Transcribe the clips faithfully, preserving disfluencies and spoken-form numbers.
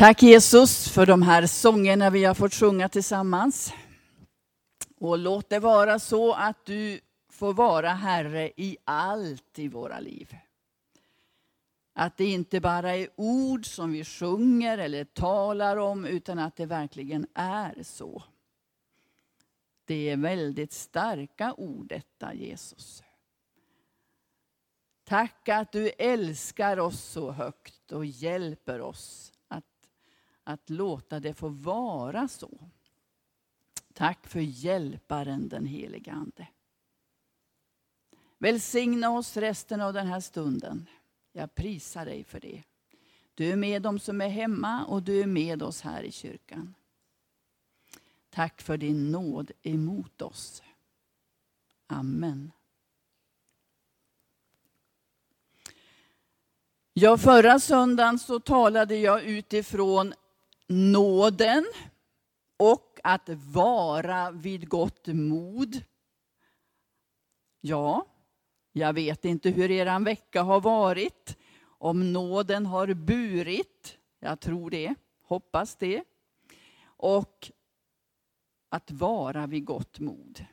Tack Jesus för de här sångerna vi har fått sjunga tillsammans. Och låt det vara så att du får vara Herre i allt i våra liv. Att det inte bara är ord som vi sjunger eller talar om, utan att det verkligen är så. Det är väldigt starka ord detta, Jesus. Tack att du älskar oss så högt och hjälper oss att, att låta det få vara så. Tack för hjälparen, den helige Ande. Välsigna oss resten av den här stunden. Jag prisar dig för det. Du är med dem som är hemma och du är med oss här i kyrkan. Tack för din nåd emot oss. Amen. Ja, förra söndagen så talade jag utifrån nåden och att vara vid gott mod. Ja, jag vet inte hur eran vecka har varit. Om nåden har burit. Jag tror det. Hoppas det. Och att vara vid gott mod.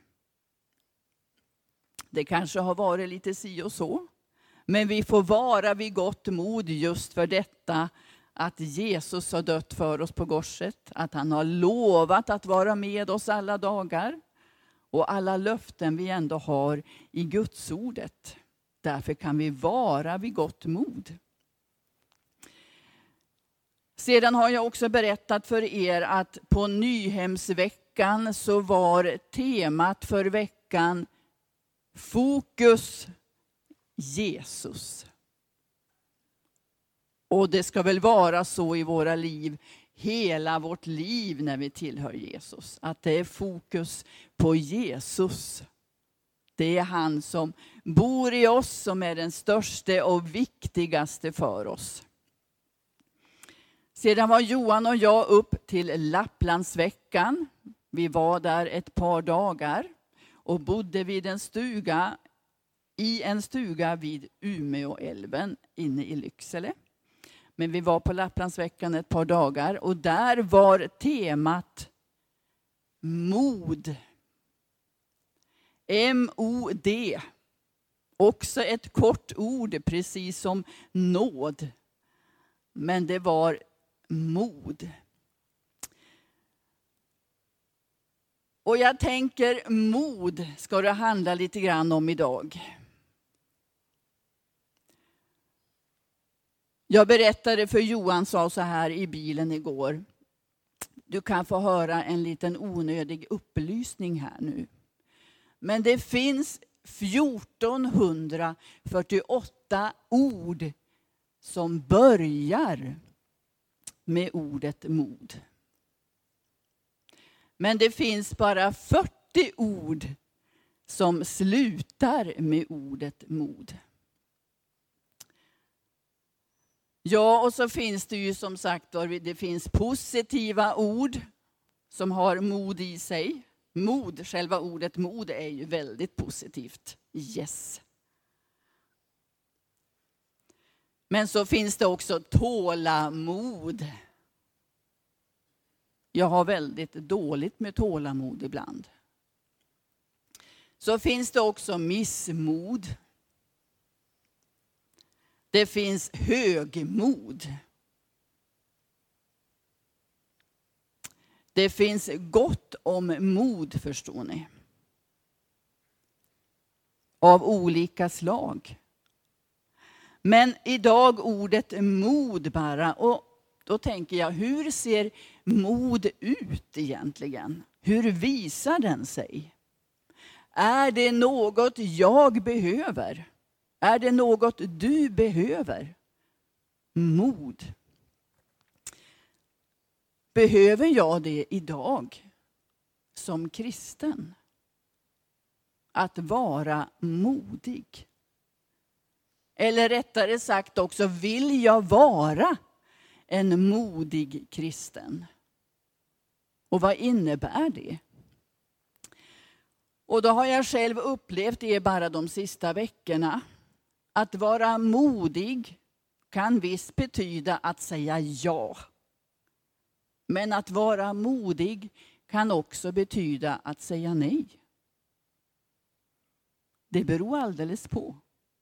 Det kanske har varit lite si och så. Men vi får vara vid gott mod just för detta. Att Jesus har dött för oss på korset. Att han har lovat att vara med oss alla dagar. Och alla löften vi ändå har i Guds ordet. Därför kan vi vara vid gott mod. Sedan har jag också berättat för er att på Nyhemsveckan så var temat för veckan fokus Jesus. Och det ska väl vara så i våra liv, hela vårt liv när vi tillhör Jesus. Att det är fokus på Jesus. Det är han som bor i oss som är den största och viktigaste för oss. Sedan var Johan och jag upp till Lapplandsveckan. Vi var där ett par dagar och bodde vid en stuga, i en stuga vid Umeåälven inne i Lycksele. Men vi var på Lapplandsveckan ett par dagar och där var temat mod. M O D. Också ett kort ord, precis som nåd. Men det var mod. Och jag tänker mod ska det handla lite grann om idag. Jag berättade för Johan, sa så här i bilen igår. Du kan få höra en liten onödig upplysning här nu. Men det finns fjortonhundrafyrtioåtta ord som börjar med ordet mod. Men det finns bara fyrtio ord som slutar med ordet mod. Ja, och så finns det ju som sagt, det finns positiva ord som har mod i sig. Mod, själva ordet mod är ju väldigt positivt. Yes. Men så finns det också tålamod. Jag har väldigt dåligt med tålamod ibland. Så finns det också missmod. Det finns högmod. Det finns gott om mod, förstår ni. Av olika slag. Men idag ordet mod bara. Och då tänker jag, hur ser mod ut egentligen? Hur visar den sig? Är det något jag behöver? Är det något du behöver? Mod. Behöver jag det idag som kristen? Att vara modig. Eller rättare sagt också, vill jag vara en modig kristen? Och vad innebär det? Och då har jag själv upplevt det bara de sista veckorna. Att vara modig kan visst betyda att säga ja. Men att vara modig kan också betyda att säga nej. Det beror alldeles på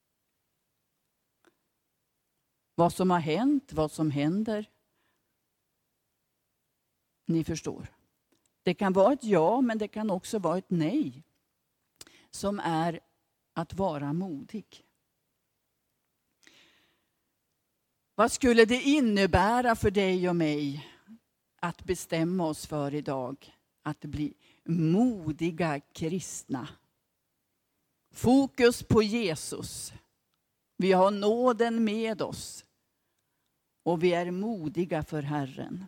vad som har hänt, vad som händer. Ni förstår. Det kan vara ett ja, men det kan också vara ett nej. Som är att vara modig. Vad skulle det innebära för dig och mig att bestämma oss för idag att bli modiga kristna? Fokus på Jesus. Vi har nåden med oss. Och vi är modiga för Herren.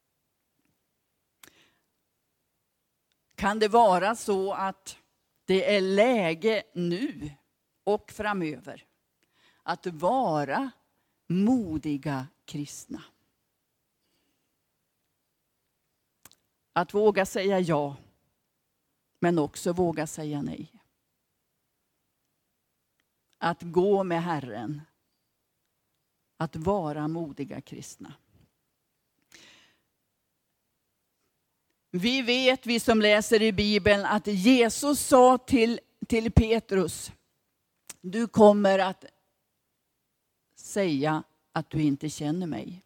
Kan det vara så att det är läge nu och framöver att vara modiga kristna? Att våga säga ja, men också våga säga nej. Att gå med Herren. Att vara modiga kristna. Vi vet, vi som läser i Bibeln, att Jesus sa till, till Petrus: du kommer att säga att du inte känner mig.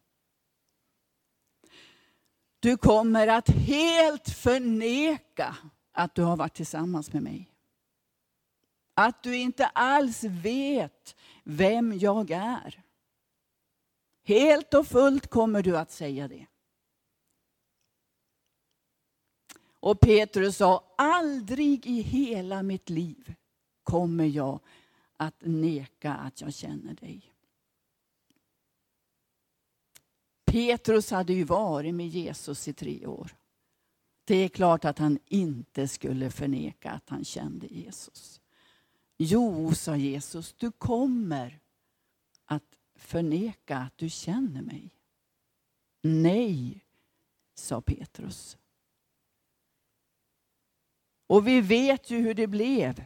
Du kommer att helt förneka att du har varit tillsammans med mig. Att du inte alls vet vem jag är. Helt och fullt kommer du att säga det. Och Petrus sa: aldrig i hela mitt liv kommer jag att neka att jag känner dig. Petrus hade ju varit med Jesus i tre år. Det är klart att han inte skulle förneka att han kände Jesus. Jo, sa Jesus, du kommer att förneka att du känner mig. Nej, sa Petrus. Och vi vet ju hur det blev.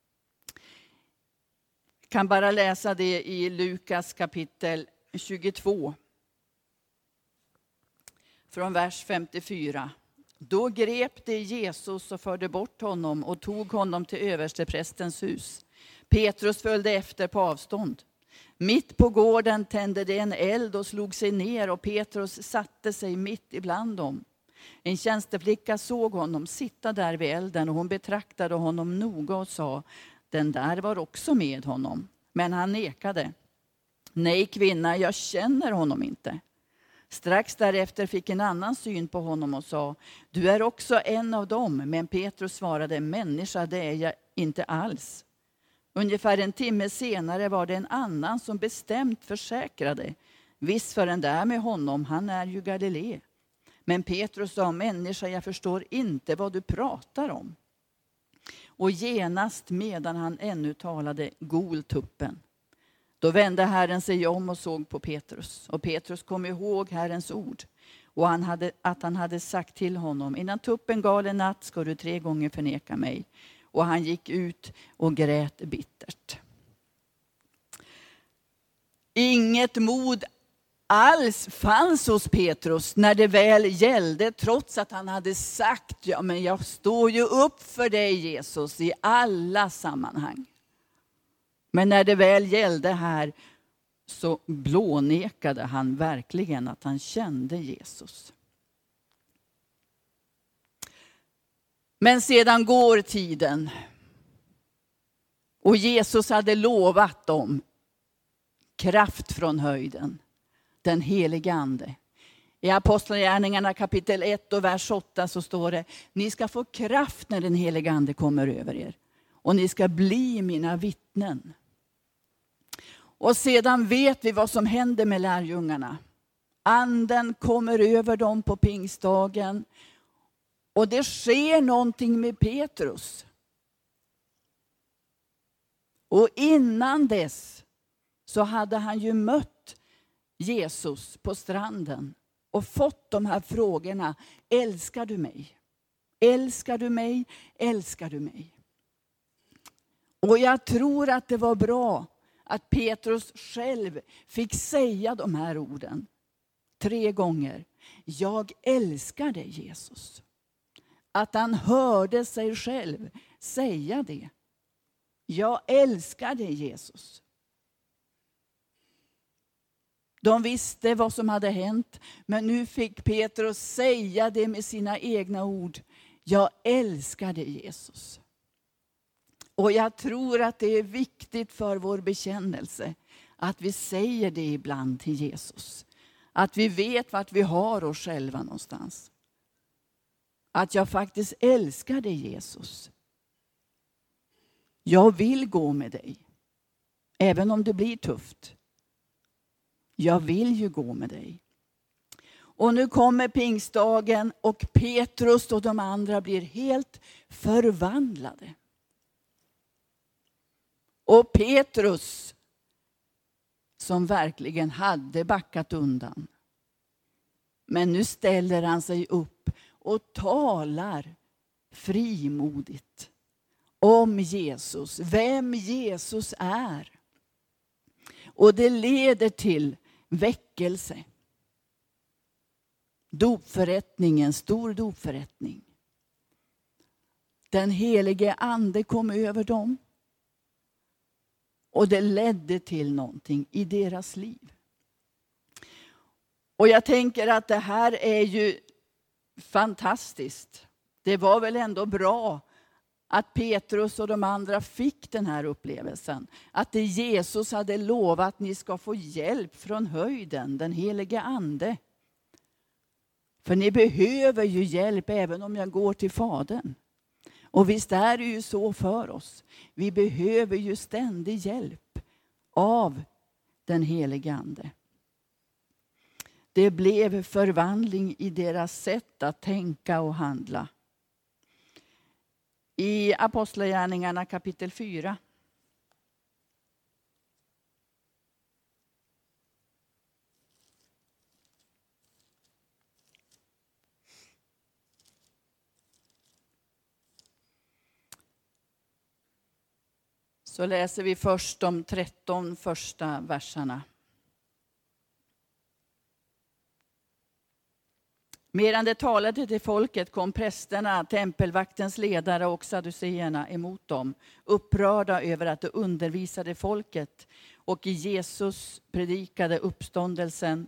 Jag kan bara läsa det i Lukas kapitel tjugotvå. Från vers femtiofyra. Då grep det Jesus och förde bort honom och tog honom till översteprästens hus. Petrus följde efter på avstånd. Mitt på gården tände det en eld och slog sig ner, och Petrus satte sig mitt ibland dem. En tjänsteflicka såg honom sitta där vid elden, och hon betraktade honom noga och sa: den där var också med honom. Men han nekade. Nej, kvinna, jag känner honom inte. Strax därefter fick en annan syn på honom och sa: du är också en av dem. Men Petrus svarade: människa, det är jag inte alls. Ungefär en timme senare var det en annan som bestämt försäkrade: visst, för den där med honom, han är ju Galilé. Men Petrus sa: människa, jag förstår inte vad du pratar om. Och genast medan han ännu talade gol tuppen. Då vände Herren sig om och såg på Petrus. Och Petrus kom ihåg Herrens ord. Och han hade, att han hade sagt till honom: innan tuppen gal en natt ska du tre gånger förneka mig. Och han gick ut och grät bittert. Inget mod alls fanns hos Petrus när det väl gällde, trots att han hade sagt: ja, men jag står ju upp för dig, Jesus, i alla sammanhang. Men när det väl gällde här så blånekade han verkligen att han kände Jesus. Men sedan går tiden. Och Jesus hade lovat dem kraft från höjden. Den helige ande. I Apostlagärningarna kapitel ett och vers åtta så står det: ni ska få kraft när den helige ande kommer över er. Och ni ska bli mina vittnen. Och sedan vet vi vad som händer med lärjungarna. Anden kommer över dem på pingstdagen. Och det sker någonting med Petrus. Och innan dess så hade han ju mött Jesus på stranden. Och fått de här frågorna: älskar du mig? Älskar du mig? Älskar du mig? Och jag tror att det var bra att Petrus själv fick säga de här orden tre gånger. Jag älskar dig, Jesus. Att han hörde sig själv säga det. Jag älskar dig, Jesus. De visste vad som hade hänt, men nu fick Petrus säga det med sina egna ord. Jag älskar dig, Jesus. Och jag tror att det är viktigt för vår bekännelse att vi säger det ibland till Jesus. Att vi vet vart vi har oss själva någonstans. Att jag faktiskt älskar dig, Jesus. Jag vill gå med dig. Även om det blir tufft. Jag vill ju gå med dig. Och nu kommer pingstdagen och Petrus och de andra blir helt förvandlade. Och Petrus, som verkligen hade backat undan. Men nu ställer han sig upp och talar frimodigt om Jesus. Vem Jesus är. Och det leder till väckelse. Dopförrättningen, stor dopförrättning. Den helige ande kom över dem. Och det ledde till någonting i deras liv. Och jag tänker att det här är ju fantastiskt. Det var väl ändå bra att Petrus och de andra fick den här upplevelsen. Att det Jesus hade lovat att ni ska få hjälp från höjden, den helige ande. För ni behöver ju hjälp även om jag går till Fadern. Och visst är det ju så för oss. Vi behöver ju ständig hjälp av den helige ande. Det blev förvandling i deras sätt att tänka och handla. I Apostlagärningarna kapitel fyra. Så läser vi först de tretton första verserna. Medan det talade till folket kom prästerna, tempelvaktens ledare och sadduceerna emot dem, upprörda över att de undervisade folket och i Jesus predikade uppståndelsen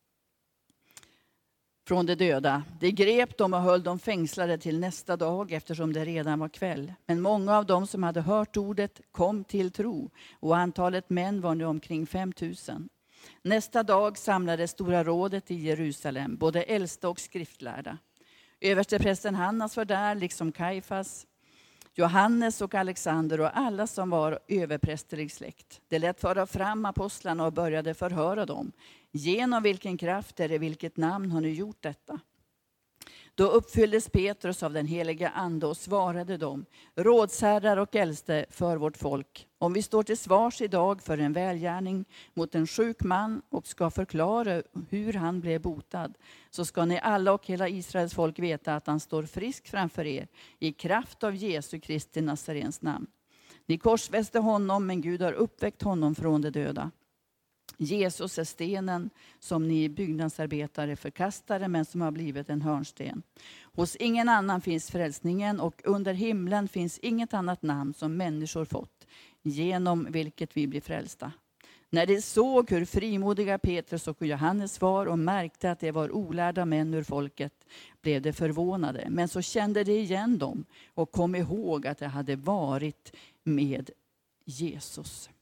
från de döda. De grep dem och höll dem fängslade till nästa dag eftersom det redan var kväll. Men många av dem som hade hört ordet kom till tro och antalet män var nu omkring fem tusen. Nästa dag samlades stora rådet i Jerusalem, både äldste och skriftlärda. Översteprästen Hannas var där, liksom Kajfas, Johannes och Alexander och alla som var överprästerlig släkt. De lät föra fram apostlarna och började förhöra dem. Genom vilken kraft eller vilket namn har ni gjort detta? Då uppfylldes Petrus av den heliga ande och svarade dem, rådsherrar och äldste för vårt folk. Om vi står till svars idag för en välgärning mot en sjuk man och ska förklara hur han blev botad, så ska ni alla och hela Israels folk veta att han står frisk framför er i kraft av Jesu Kristi Nazarens namn. Ni korsfäste honom, men Gud har uppväckt honom från de döda. Jesus är stenen som ni byggnadsarbetare förkastade, men som har blivit en hörnsten. Hos ingen annan finns frälsningen, och under himlen finns inget annat namn som människor fått, genom vilket vi blir frälsta. När de såg hur frimodiga Petrus och Johannes var och märkte att det var olärda män ur folket, blev de förvånade. Men så kände de igen dem och kom ihåg att de hade varit med Jesus.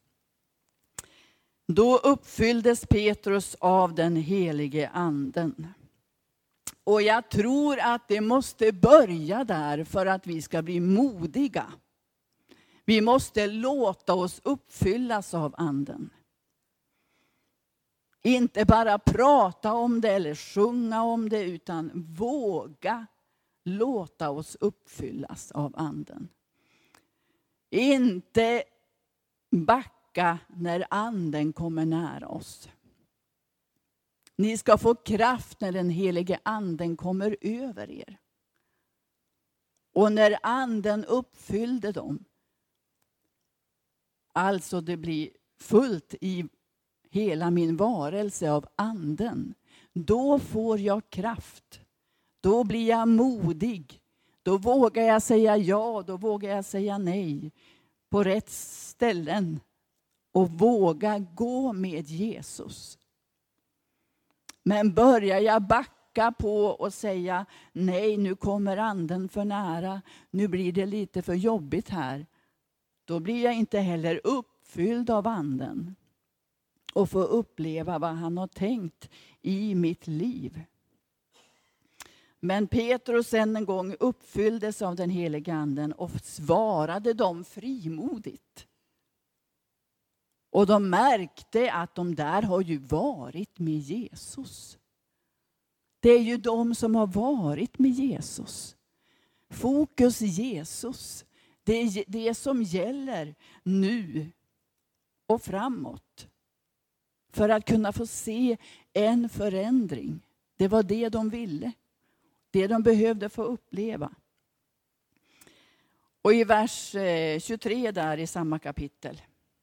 Då uppfylldes Petrus av den helige anden. Och jag tror att det måste börja där för att vi ska bli modiga. Vi måste låta oss uppfyllas av anden. Inte bara prata om det eller sjunga om det, utan våga låta oss uppfyllas av anden. Inte backa när anden kommer nära oss. Ni ska få kraft när den helige anden kommer över er. Och när anden uppfyllde dem, alltså det blir fullt i hela min varelse av anden, då får jag kraft. Då blir jag modig. Då vågar jag säga ja, då vågar jag säga nej på rätt ställen. Och våga gå med Jesus. Men börjar jag backa på och säga nej, nu kommer anden för nära. Nu blir det lite för jobbigt här. Då blir jag inte heller uppfylld av anden. Och får uppleva vad han har tänkt i mitt liv. Men Petrus än en gång uppfylldes av den helige anden och svarade dem frimodigt. Och de märkte att de där har ju varit med Jesus. Det är ju de som har varit med Jesus. Fokus Jesus. Det är det som gäller nu och framåt. För att kunna få se en förändring. Det var det de ville. Det de behövde få uppleva. Och i vers tjugotre där i samma kapitel.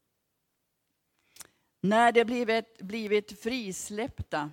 När de blivit, blivit frisläppta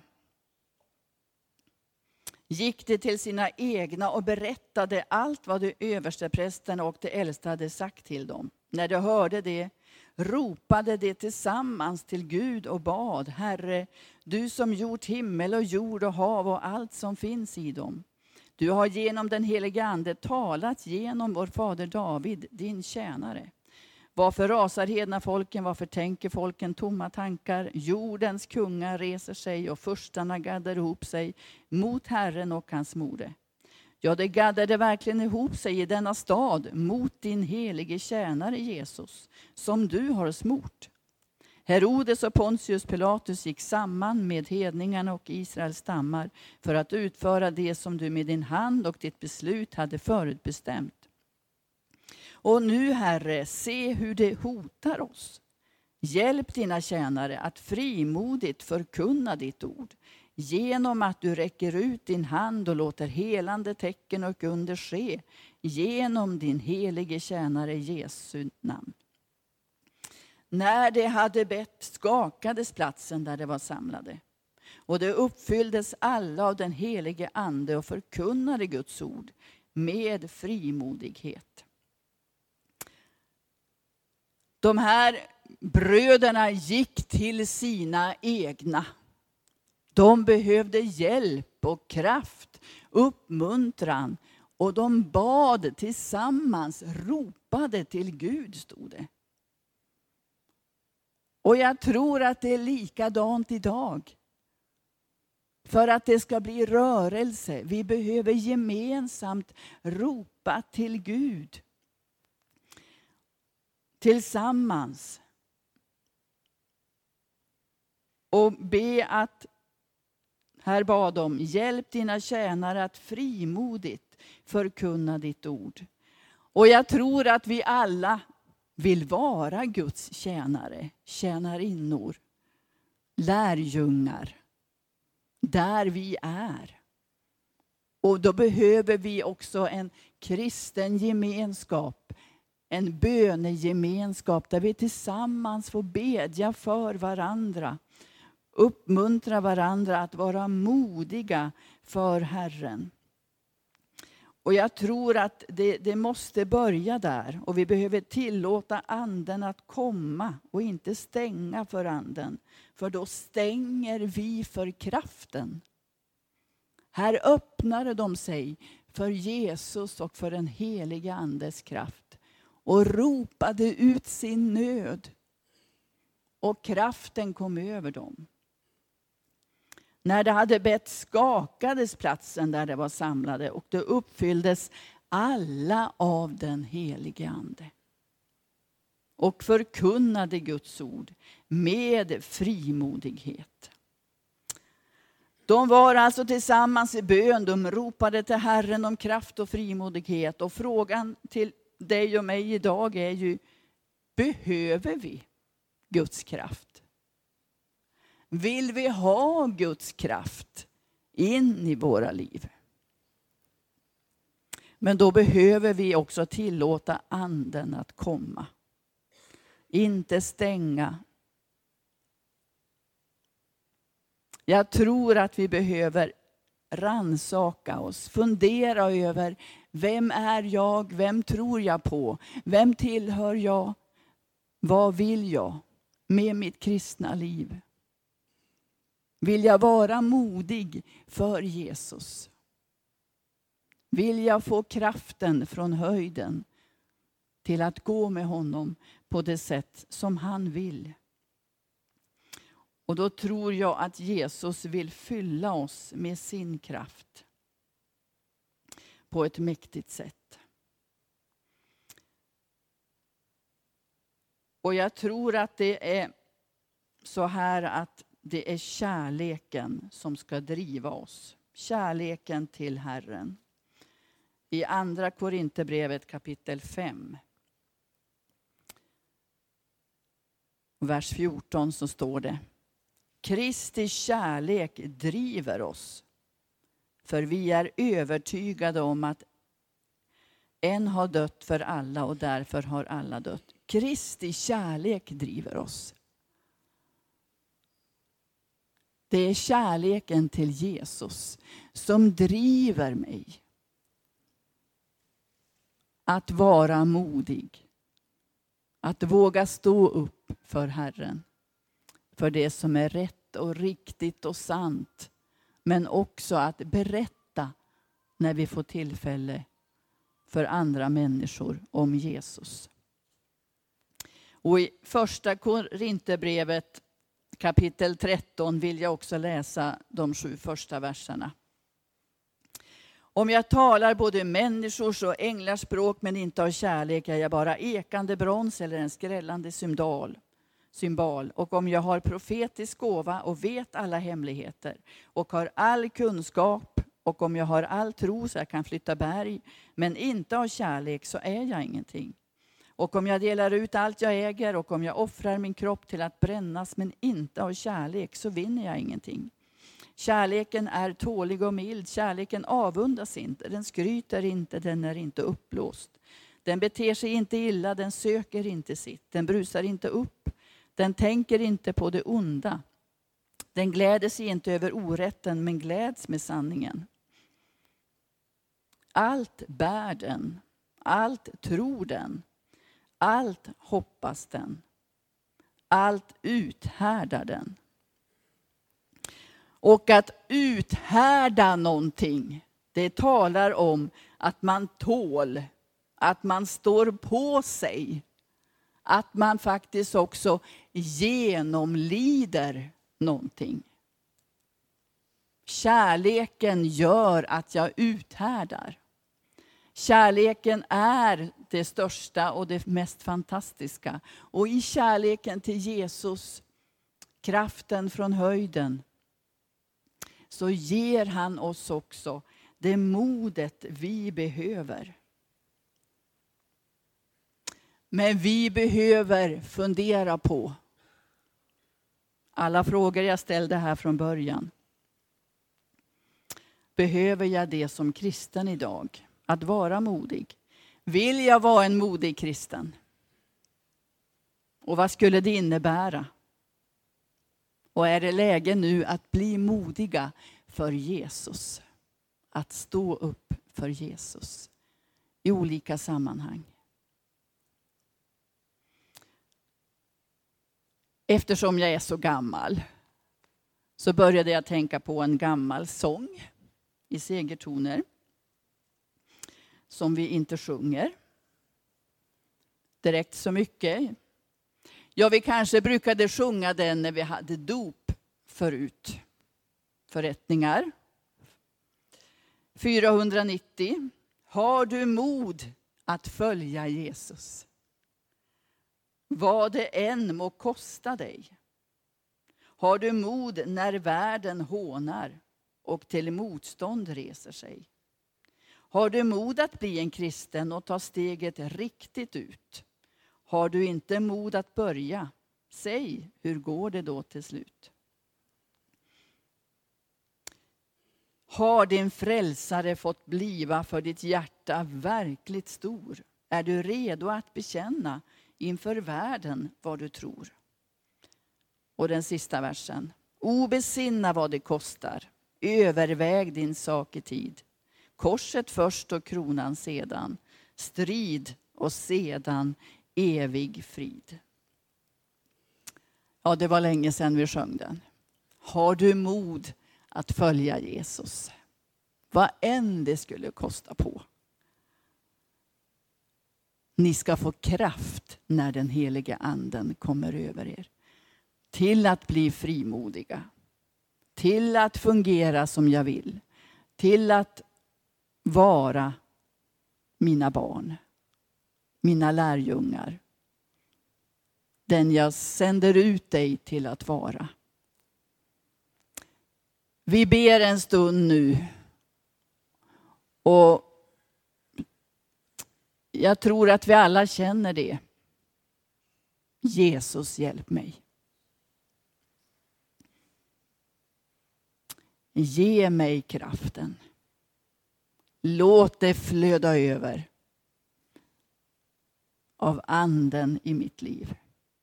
gick de till sina egna och berättade allt vad de översteprästerna och de äldste hade sagt till dem. När de hörde det ropade de tillsammans till Gud och bad: Herre, du som gjort himmel och jord och hav och allt som finns i dem. Du har genom den heliga ande talat genom vår fader David, din tjänare. Varför rasar hedna folken, varför tänker folken tomma tankar? Jordens kungar reser sig och förstarna gaddar ihop sig mot Herren och hans mode. Ja, det gaddade verkligen ihop sig i denna stad mot din helige tjänare Jesus, som du har smort. Herodes och Pontius Pilatus gick samman med hedningarna och Israels stammar för att utföra det som du med din hand och ditt beslut hade förutbestämt. Och nu, Herre, se hur det hotar oss. Hjälp dina tjänare att frimodigt förkunna ditt ord, genom att du räcker ut din hand och låter helande tecken och under ske, genom din helige tjänare Jesu namn. När de hade bett skakades platsen där de var samlade. Och det uppfylldes alla av den helige ande och förkunnade Guds ord med frimodighet. De här bröderna gick till sina egna. De behövde hjälp och kraft, uppmuntran. Och de bad tillsammans, ropade till Gud, stod det. Och jag tror att det är likadant idag. För att det ska bli rörelse. Vi behöver gemensamt ropa till Gud. Tillsammans. Och be att, här bad de, hjälp dina tjänare att frimodigt förkunna ditt ord. Och jag tror att vi alla vill vara Guds tjänare, tjänarinnor, lärjungar, där vi är. Och då behöver vi också en kristen gemenskap, en bönegemenskap där vi tillsammans får bedja för varandra, uppmuntra varandra att vara modiga för Herren. Och jag tror att det, det måste börja där. Och vi behöver tillåta anden att komma och inte stänga för anden. För då stänger vi för kraften. Här öppnade de sig för Jesus och för den heliga andes kraft. Och ropade ut sin nöd. Och kraften kom över dem. När det hade bett skakades platsen där det var samlade och det uppfylldes alla av den helige ande. Och förkunnade Guds ord med frimodighet. De var alltså tillsammans i bön, de ropade till Herren om kraft och frimodighet. Och frågan till dig och mig idag är ju, behöver vi Guds kraft? Vill vi ha Guds kraft in i våra liv? Men då behöver vi också tillåta anden att komma. Inte stänga. Jag tror att vi behöver ransaka oss, fundera över vem är jag, vem tror jag på, vem tillhör jag, vad vill jag med mitt kristna liv? Vill jag vara modig för Jesus? Vill jag få kraften från höjden till att gå med honom på det sätt som han vill? Och då tror jag att Jesus vill fylla oss med sin kraft på ett mäktigt sätt. Och jag tror att det är så här att det är kärleken som ska driva oss. Kärleken till Herren. I andra Korinthierbrevet kapitel fem. Vers fjorton så står det: Kristi kärlek driver oss, för vi är övertygade om att en har dött för alla och därför har alla dött. Kristi kärlek driver oss. Det är kärleken till Jesus som driver mig att vara modig. Att våga stå upp för Herren. För det som är rätt och riktigt och sant. Men också att berätta när vi får tillfälle för andra människor om Jesus. Och i första Korinthierbrevet kapitel tretton vill jag också läsa de sju första verserna. Om jag talar både människors och änglars språk men inte har kärlek är jag bara ekande brons eller en skrällande symbol. symbol. Och om jag har profetisk gåva och vet alla hemligheter och har all kunskap och om jag har all tro så jag kan flytta berg men inte har kärlek så är jag ingenting. Och om jag delar ut allt jag äger och om jag offrar min kropp till att brännas men inte har kärlek så vinner jag ingenting. Kärleken är tålig och mild. Kärleken avundas inte. Den skryter inte. Den är inte uppblåst. Den beter sig inte illa. Den söker inte sitt. Den brusar inte upp. Den tänker inte på det onda. Den gläder sig inte över orätten men gläds med sanningen. Allt bär den. Allt tror den. Allt hoppas den. Allt uthärdar den. Och att uthärda någonting, det talar om att man tål, att man står på sig. Att man faktiskt också genomlider någonting. Kärleken gör att jag uthärdar. Kärleken är det största och det mest fantastiska. Och i kärleken till Jesus, kraften från höjden, så ger han oss också det modet vi behöver. Men vi behöver fundera på alla frågor jag ställde här från början. Behöver jag det som kristen idag? Att vara modig. Vill jag vara en modig kristen? Och vad skulle det innebära? Och är det läge nu att bli modiga för Jesus? Att stå upp för Jesus i olika sammanhang. Eftersom jag är så gammal så började jag tänka på en gammal sång i segertoner som vi inte sjunger direkt så mycket. Ja, vi kanske brukade sjunga den när vi hade dop förut. Förrättningar. fyrahundranittio. Har du mod att följa Jesus? Vad det än må kosta dig. Har du mod när världen hånar och till motstånd reser sig? Har du mod att bli en kristen och ta steget riktigt ut? Har du inte mod att börja? Säg, hur går det då till slut? Har din frälsare fått bliva för ditt hjärta verkligt stor? Är du redo att bekänna inför världen vad du tror? Och den sista versen. Obesinna vad det kostar. Överväg din sak i tid. Korset först och kronan sedan. Strid och sedan evig frid. Ja, det var länge sedan vi sjöng den. Har du mod att följa Jesus? Vad än det skulle kosta på. Ni ska få kraft när den heliga anden kommer över er. Till att bli frimodiga. Till att fungera som jag vill. Till att vara mina barn. Mina lärjungar. Den jag sänder ut dig till att vara. Vi ber en stund nu. Och jag tror att vi alla känner det. Jesus, hjälp mig. Ge mig kraften. Låt det flöda över av anden i mitt liv.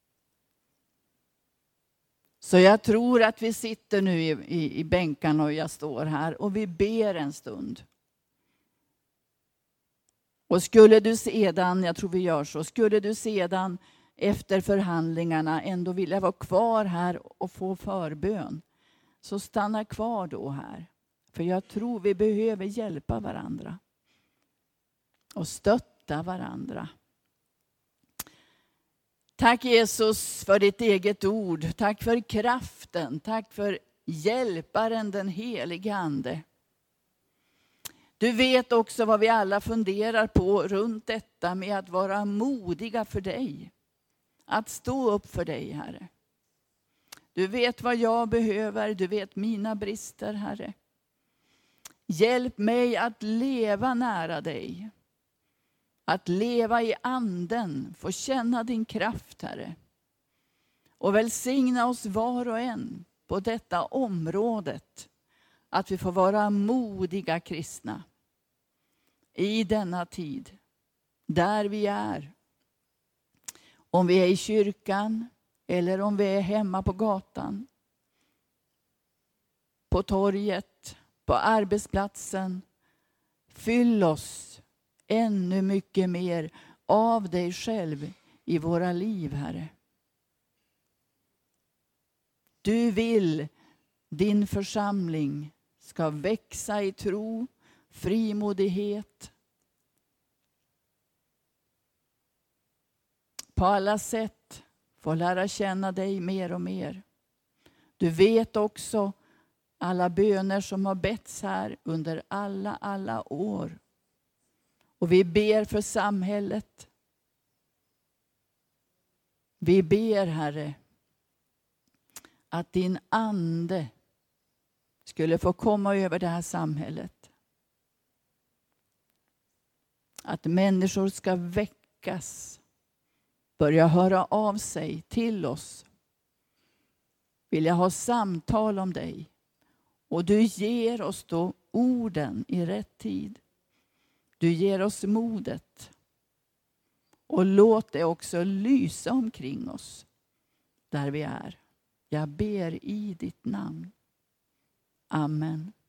Så jag tror att vi sitter nu i, i, i bänkarna och jag står här och vi ber en stund. Och skulle du sedan, jag tror vi gör så, skulle du sedan efter förhandlingarna ändå vilja vara kvar här och få förbön, så stanna kvar då här. För jag tror vi behöver hjälpa varandra. Och stötta varandra. Tack Jesus för ditt eget ord. Tack för kraften. Tack för hjälparen den helige ande. Du vet också vad vi alla funderar på runt detta med att vara modiga för dig. Att stå upp för dig, Herre. Du vet vad jag behöver. Du vet mina brister, Herre. Hjälp mig att leva nära dig. Att leva i anden. Få känna din kraft, Herre. Och välsigna oss var och en på detta området. Att vi får vara modiga kristna. I denna tid. Där vi är. Om vi är i kyrkan. Eller om vi är hemma på gatan. På torget. På arbetsplatsen. Fyll oss ännu mycket mer av dig själv i våra liv, Herre. Du vill din församling ska växa i tro, frimodighet. På alla sätt få lära känna dig mer och mer. Du vet också alla böner som har betts här under alla, alla år. Och vi ber för samhället. Vi ber, Herre, att din ande skulle få komma över det här samhället. Att människor ska väckas. Börja höra av sig till oss. Vilja ha samtal om dig. Och du ger oss då orden i rätt tid. Du ger oss modet. Och låt det också lysa omkring oss. Där vi är. Jag ber i ditt namn. Amen.